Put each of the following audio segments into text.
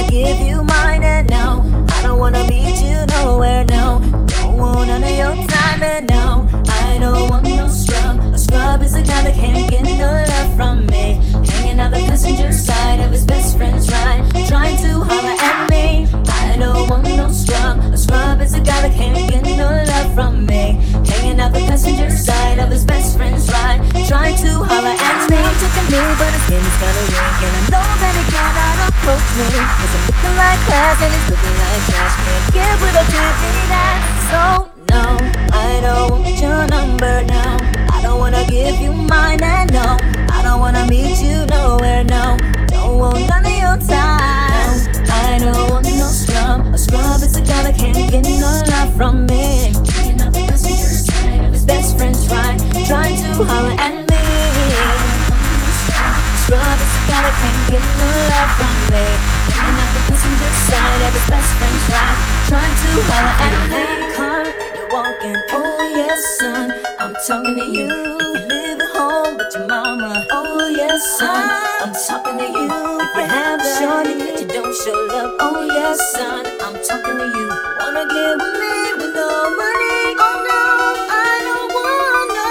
wanna give you mine, and no, I don't wanna meet you nowhere, no. Don't want none of your time, and no, I don't want no scrub. A scrub is a guy that can't get no love from me, hanging out the passenger side of his best friend's ride, trying to holler at me. I don't want no scrub. A scrub is a guy that can't get no love from me, hanging out the passenger side of his best friend's ride, trying to holler at me. I'm taking me, but his skin is kinda weak, and I know that he cannot approach me, 'cause I'm looking like class and he's looking like trash. Can't get with a dirty that. So no, I don't want your number now. I don't wanna give you mine, and no, I don't wanna meet you nowhere, no. Don't want none of your time. I don't want no scrub. A scrub is a guy that can't get no love from me, hanging out the passenger side of his best friend's ride, trying to holler at me. Scrub is a guy that can't get no love from me, hanging out the passenger side of his best friend's ride, trying to holler at me. Car, you're walking, oh yes son, I'm talking to you. You live at home with your mama, oh yes son, I'm talking to you. If you have a shorty that you don't show love, oh yes son, I'm talking to you. Wanna get with me with no money? Oh no, I don't want no.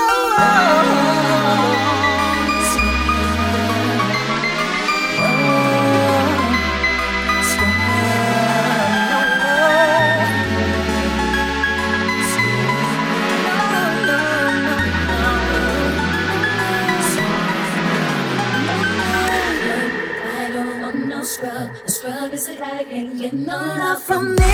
A scrub is a guy that can't get no love from me.